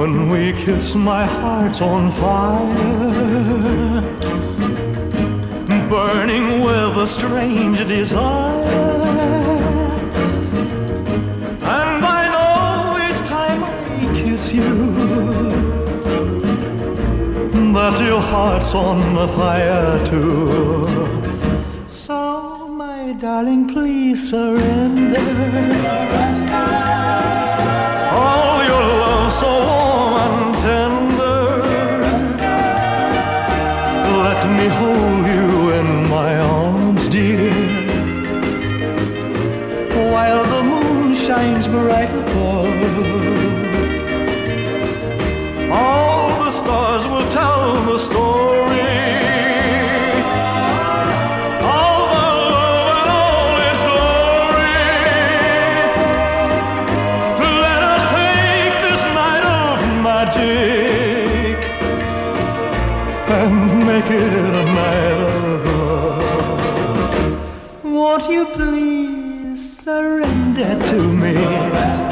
When we kiss, my heart's on fire, burning with a strange desire. And I know each time I kiss you that your heart's on fire too. So, my darling, please surrender. Oh, your love so warm and tender. Let me hold you in my arms, dear, while the moon shines brighter. All the stars will tell the story of the love and all its glory. Let us take this night of magic and make it a night of love. Won't you please surrender to me?